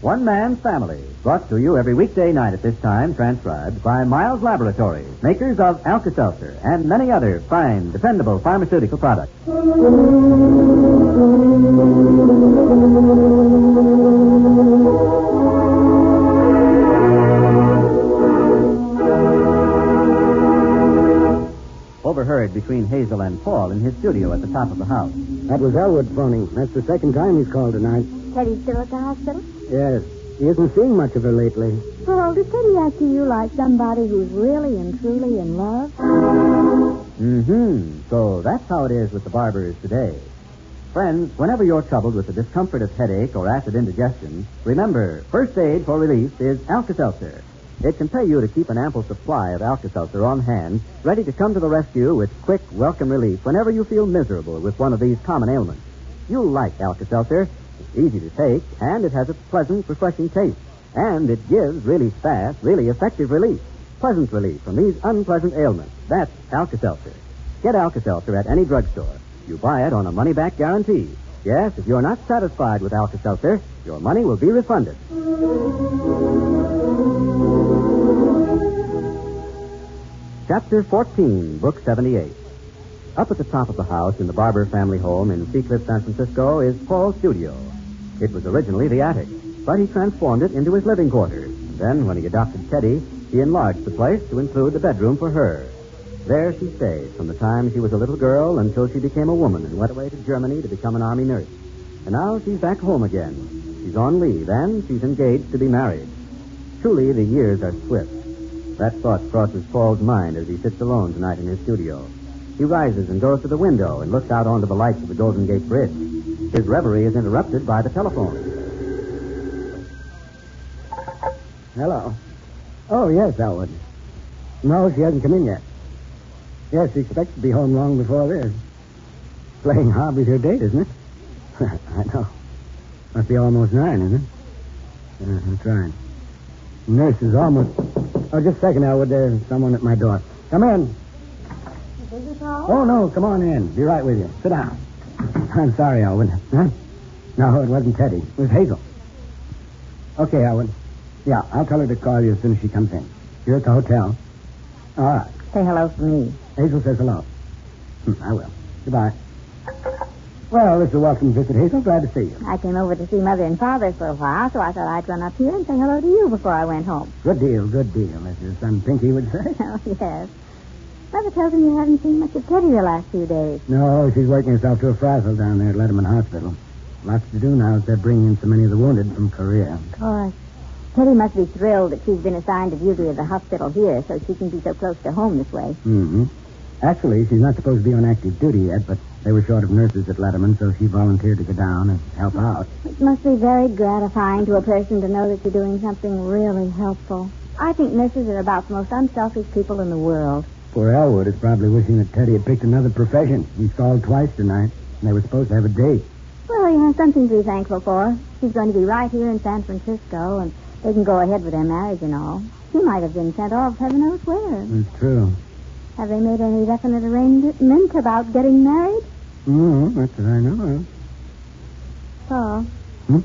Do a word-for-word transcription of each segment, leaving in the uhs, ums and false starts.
One Man's Family, brought to you every weekday night at this time, transcribed by Miles Laboratories, makers of Alka-Seltzer and many other fine, dependable pharmaceutical products. Overheard between Hazel and Paul in his studio at the top of the house. That was Elwood phoning. That's the second time he's called tonight. Teddy's still at the hospital? Yes. He isn't seeing much of her lately. Well, does Teddy act to you like somebody who's really and truly in love? Mm-hmm. So that's how it is with the barbers today. Friends, whenever you're troubled with the discomfort of headache or acid indigestion, remember, first aid for relief is Alka-Seltzer. It can pay you to keep an ample supply of Alka-Seltzer on hand, ready to come to the rescue with quick, welcome relief whenever you feel miserable with one of these common ailments. You'll like Alka-Seltzer. It's easy to take, and it has a pleasant, refreshing taste. And it gives really fast, really effective relief. Pleasant relief from these unpleasant ailments. That's Alka-Seltzer. Get Alka-Seltzer at any drugstore. You buy it on a money-back guarantee. Yes, if you're not satisfied with Alka-Seltzer, your money will be refunded. Chapter fourteen, Book seventy-eight. Up at the top of the house in the Barber family home in Seacliff, San Francisco, is Paul's studio. It was originally the attic, but he transformed it into his living quarters. Then, when he adopted Teddy, he enlarged the place to include the bedroom for her. There she stayed from the time she was a little girl until she became a woman and went away to Germany to become an army nurse. And now she's back home again. She's on leave, and she's engaged to be married. Truly, the years are swift. That thought crosses Paul's mind as he sits alone tonight in his studio. He rises and goes to the window and looks out onto the lights of the Golden Gate Bridge. His reverie is interrupted by the telephone. Hello. Oh, yes, Elwood. No, she hasn't come in yet. Yes, she expects to be home long before this. Playing hard with her date, isn't it? I know. Must be almost nine, isn't it? Yeah, that's right. Nurse is almost... Oh, just a second, Elwood. There's someone at my door. Come in. Is it all? Oh, no, come on in. Be right with you. Sit down. I'm sorry, Elwood. Huh? No, it wasn't Teddy. It was Hazel. Okay, Elwood. Yeah, I'll tell her to call you as soon as she comes in. You're at the hotel. All right. Say hello for me. Hazel says hello. Hmm, I will. Goodbye. Well, this is a welcome visit, Hazel. Glad to see you. I came over to see Mother and Father for a while, so I thought I'd run up here and say hello to you before I went home. Good deal, good deal, as your son Pinky would say. Oh, yes. Mother tells me you haven't seen much of Teddy the last few days. No, she's working herself to a frazzle down there at Letterman Hospital. Lots to do now as they're bringing in so many of the wounded from Korea. Of course. Teddy must be thrilled that she's been assigned to duty at the hospital here so she can be so close to home this way. Mm-hmm. Actually, she's not supposed to be on active duty yet, but they were short of nurses at Letterman, so she volunteered to go down and help out. It must be very gratifying to a person to know that you're doing something really helpful. I think nurses are about the most unselfish people in the world. Poor Elwood is probably wishing that Teddy had picked another profession. He called twice tonight, and they were supposed to have a date. Well, he has something to be thankful for. She's going to be right here in San Francisco, and they can go ahead with their marriage and all. He might have been sent off heaven knows where. It's true. Have they made any definite arrangement about getting married? No, that's what I know of. Paul. Hmm?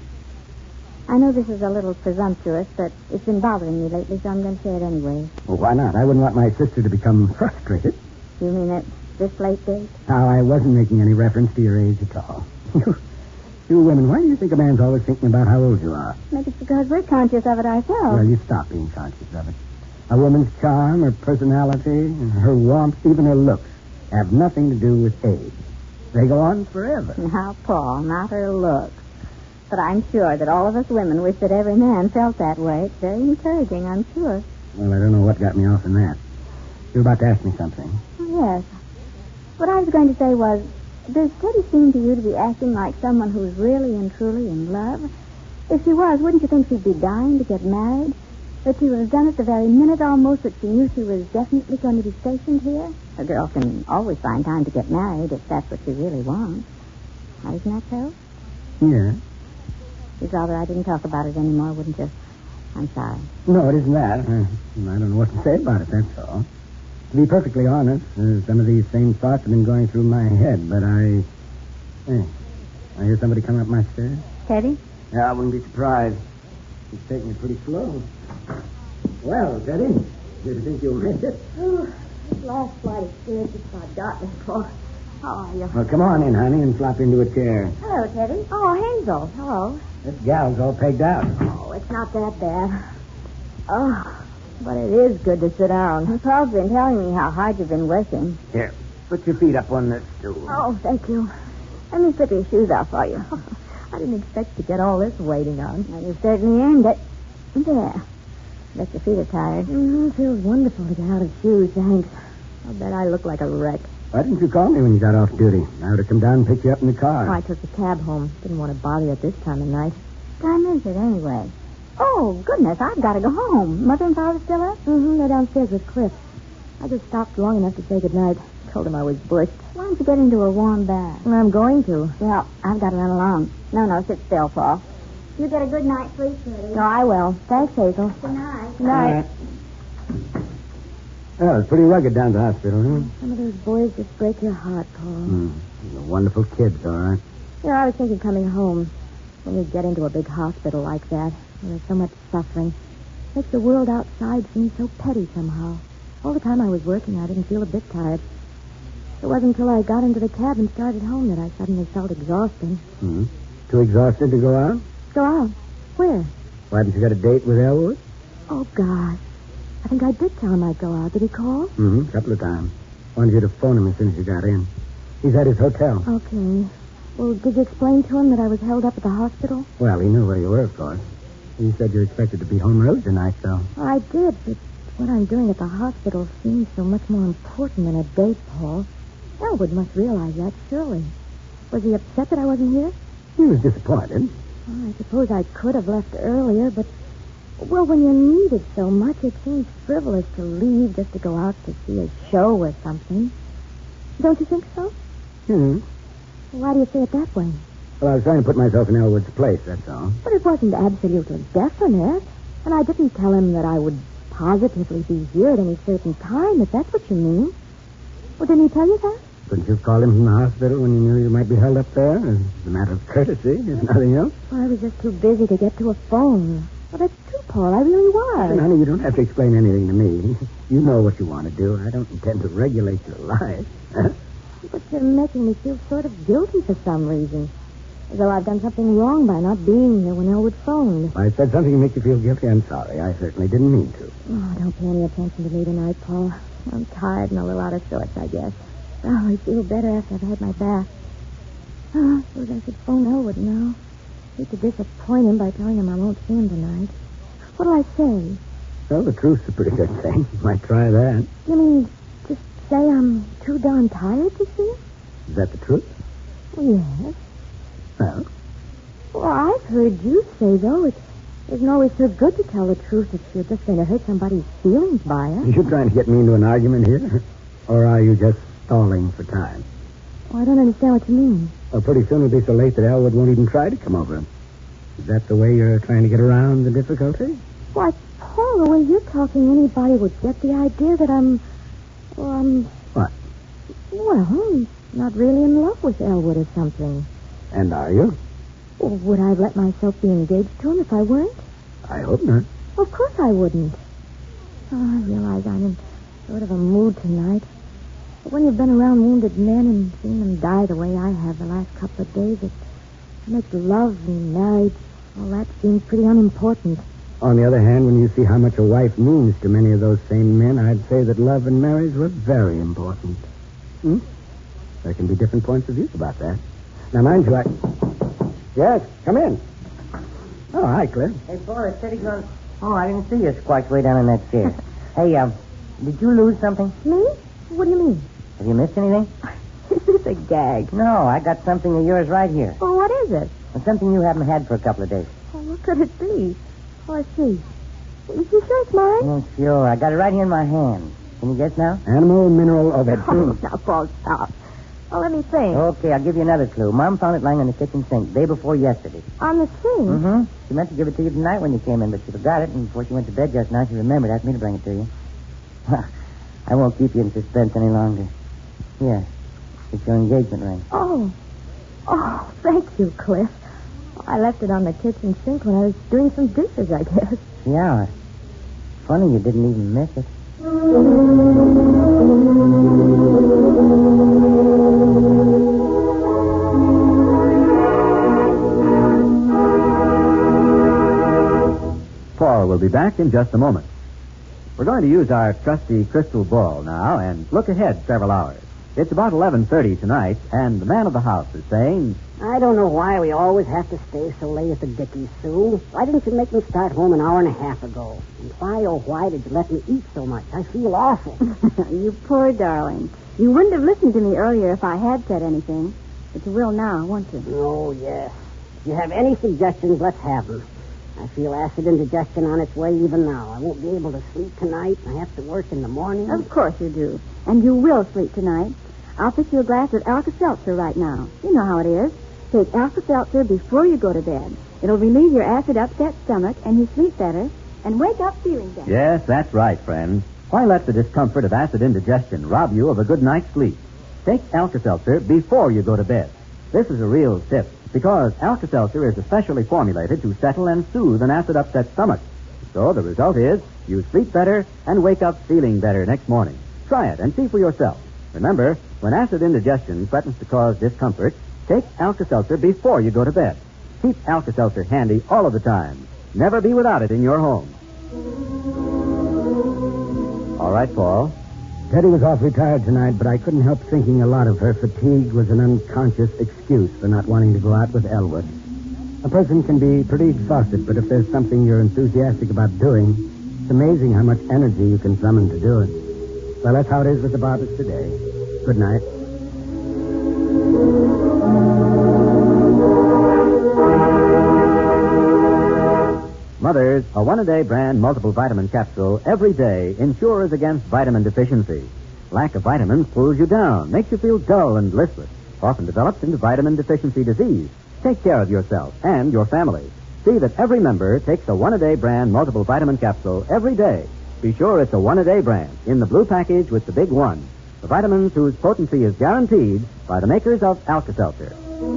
I know this is a little presumptuous, but it's been bothering me lately, so I'm going to say it anyway. Well, why not? I wouldn't want my sister to become frustrated. You mean at this late date? Now, I wasn't making any reference to your age at all. You, you women, why do you think a man's always thinking about how old you are? Maybe it's because we're conscious of it ourselves. Well, you stop being conscious of it. A woman's charm, her personality, her warmth, even her looks, have nothing to do with age. They go on forever. Now, Paul, not her looks. But I'm sure that all of us women wish that every man felt that way. It's very encouraging, I'm sure. Well, I don't know what got me off in that. You're about to ask me something. Oh, yes. What I was going to say was, does Teddy seem to you to be acting like someone who's really and truly in love? If she was, wouldn't you think she'd be dying to get married? That she would have done it the very minute almost that she knew she was definitely going to be stationed here? A girl can always find time to get married if that's what she really wants. Now, isn't that so? Yeah. You'd rather I didn't talk about it anymore, wouldn't you? I'm sorry. No, it isn't that. Uh, I don't know what to say about it, that's all. To be perfectly honest, uh, some of these same thoughts have been going through my head, but I... Hey, I hear somebody coming up my stairs. Teddy? Yeah, I wouldn't be surprised. He's taking it pretty slow. Well, Teddy, did you think you'll make it? Oh, this last flight of stairs just about got me, Paul. How are you? Well, come on in, honey, and flop into a chair. Hello, Teddy. Oh, Hazel. Hello. This gal's all pegged out. Oh, it's not that bad. Oh, but it is good to sit down. Paul's been telling me how hard you've been working. Here, put your feet up on this stool. Oh, thank you. Let me slip your shoes off for you. I didn't expect to get all this waiting on. Well, you certainly earned it. There. Bet your feet are tired. Mm-hmm. Feels wonderful to get out of shoes, thanks. I'll bet I look like a wreck. Why didn't you call me when you got off duty? I would have come down and picked you up in the car. Oh, I took the cab home. Didn't want to bother you at this time of night. What time is it, anyway? Oh, goodness, I've got to go home. Mother and Father still up? Mm-hmm. They're downstairs with Cliff. I just stopped long enough to say goodnight. Told him I was bushed. Why don't you get into a warm bath? Well, I'm going to. Well, I've got to run along. No, no, sit still, Paul. You get a good night, please, Teddy. Oh, I will. Thanks, Hazel. Good night. Good night. Well, it's pretty rugged down at the hospital, huh? Some of those boys just break your heart, Paul. Mm. They're wonderful kids, all right. You know, I was thinking coming home. When you get into a big hospital like that, where there's so much suffering, makes the world outside seem so petty somehow. All the time I was working, I didn't feel a bit tired. It wasn't until I got into the cab and started home that I suddenly felt exhausted. Mm-hmm. Too exhausted to go out? Go out? Where? Why, haven't you got a date with Elwood? Oh, gosh. I think I did tell him I'd go out. Did he call? Mm-hmm, a couple of times. Wanted you to phone him as soon as you got in. He's at his hotel. Okay. Well, did you explain to him that I was held up at the hospital? Well, he knew where you were, of course. He said you expected to be home early tonight, though. I did, but what I'm doing at the hospital seems so much more important than a date, Paul. Elwood must realize that, surely. Was he upset that I wasn't here? He was disappointed. Well, I suppose I could have left earlier, but... Well, when you're needed so much, it seems frivolous to leave just to go out to see a show or something. Don't you think so? Hmm. Why do you say it that way? Well, I was trying to put myself in Elwood's place, that's all. But it wasn't absolutely definite. And I didn't tell him that I would positively be here at any certain time, if that's what you mean. Well, didn't he tell you that? Couldn't you call him from the hospital when you knew you might be held up there? As a matter of courtesy, if nothing else. Well, I was just too busy to get to a phone. Well, that's true, Paul. I really was. And, honey, you don't have to explain anything to me. You know what you want to do. I don't intend to regulate your life. But you're making me feel sort of guilty for some reason. As though I've done something wrong by not being here when Elwood phoned. I said something to make you feel guilty. I'm sorry. I certainly didn't mean to. Oh, don't pay any attention to me tonight, Paul. I'm tired and a little out of sorts, I guess. Oh, I feel better after I've had my bath. Oh, I suppose I should phone Elwood now. Hate to disappoint him by telling him I won't see him tonight. What'll I say? Well, the truth's a pretty good thing. You might try that. You mean just say I'm too darn tired to see him? Is that the truth? Yes. Well? Well, I've heard you say, though, it isn't always so good to tell the truth if you're just going to hurt somebody's feelings by it. Are you trying to get me into an argument here? Or are you just stalling for time? Oh, I don't understand what you mean. Well, pretty soon it'll be so late that Elwood won't even try to come over. Is that the way you're trying to get around the difficulty? Why, Paul, the way you're talking, anybody would get the idea that I'm... Well, I'm... What? Well, not really in love with Elwood or something. And are you? Well, would I let myself be engaged to him if I weren't? I hope not. Well, of course I wouldn't. Oh, I realize I'm in sort of a mood tonight. But when you've been around wounded men and seen them die the way I have the last couple of days, it makes love and marriage, all that seems pretty unimportant. On the other hand, when you see how much a wife means to many of those same men, I'd say that love and marriage were very important. Hmm? There can be different points of view about that. Now, mind you, I... Yes, come in. Oh, hi, Cliff. Hey, Boris, Teddy gone... Oh, I didn't see you squawked way down in that chair. Hey, um, did you lose something? Me? What do you mean? Have you missed anything? Is this a gag? No, I got something of yours right here. Well, what is it? It's something you haven't had for a couple of days. Oh, what could it be? Oh, I see. You sure it's mine? Oh, sure. I got it right here in my hand. Can you guess now? Animal mineral of Oh, excellence. now, Paul, stop. Oh, let me think. Okay, I'll give you another clue. Mom found it lying on the kitchen sink day before yesterday. On the sink? Mm-hmm. She meant to give it to you tonight when you came in, but she forgot it, and before she went to bed just now, she remembered, asked me to bring it to you. I won't keep you in suspense any longer. Here, it's your engagement ring. Oh. Oh, thank you, Cliff. I left it on the kitchen sink when I was doing some dishes, I guess. Yeah. Funny you didn't even miss it. Paul will be back in just a moment. We're going to use our trusty crystal ball now and look ahead several hours. It's about eleven thirty tonight, and the man of the house is saying... I don't know why we always have to stay so late at the Dickies, Sue. Why didn't you make me start home an hour and a half ago? And why, oh, why did you let me eat so much? I feel awful. You poor darling. You wouldn't have listened to me earlier if I had said anything. But you will now, won't you? Oh, yes. If you have any suggestions, let's have them. I feel acid indigestion on its way even now. I won't be able to sleep tonight. I have to work in the morning. Of course you do. And you will sleep tonight. I'll fix you a glass of Alka-Seltzer right now. You know how it is. Take Alka-Seltzer before you go to bed. It'll relieve your acid upset stomach, and you sleep better and wake up feeling better. Yes, that's right, friends. Why let the discomfort of acid indigestion rob you of a good night's sleep? Take Alka-Seltzer before you go to bed. This is a real tip, because Alka-Seltzer is especially formulated to settle and soothe an acid upset stomach. So the result is you sleep better and wake up feeling better next morning. Try it and see for yourself. Remember, when acid indigestion threatens to cause discomfort, take Alka-Seltzer before you go to bed. Keep Alka-Seltzer handy all of the time. Never be without it in your home. All right, Paul. Teddy was awfully tired tonight, but I couldn't help thinking a lot of her fatigue was an unconscious excuse for not wanting to go out with Elwood. A person can be pretty exhausted, but if there's something you're enthusiastic about doing, it's amazing how much energy you can summon to do it. Well, that's how it is with the Barbers today. Good night. Mothers, a one-a-day brand multiple vitamin capsule every day ensures against vitamin deficiency. Lack of vitamins pulls you down, makes you feel dull and listless, often develops into vitamin deficiency disease. Take care of yourself and your family. See that every member takes a one-a-day brand multiple vitamin capsule every day. Be sure it's a one-a-day brand in the blue package with the big one. The vitamins whose potency is guaranteed by the makers of Alka-Seltzer.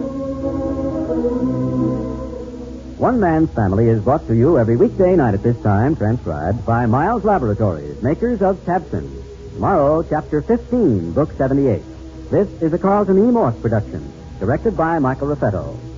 One Man's Family is brought to you every weekday night at this time, transcribed by Miles Laboratories, makers of Tabson. Tomorrow, Chapter fifteen, Book seventy-eight. This is a Carlton E. Morse production, directed by Michael Raffetto.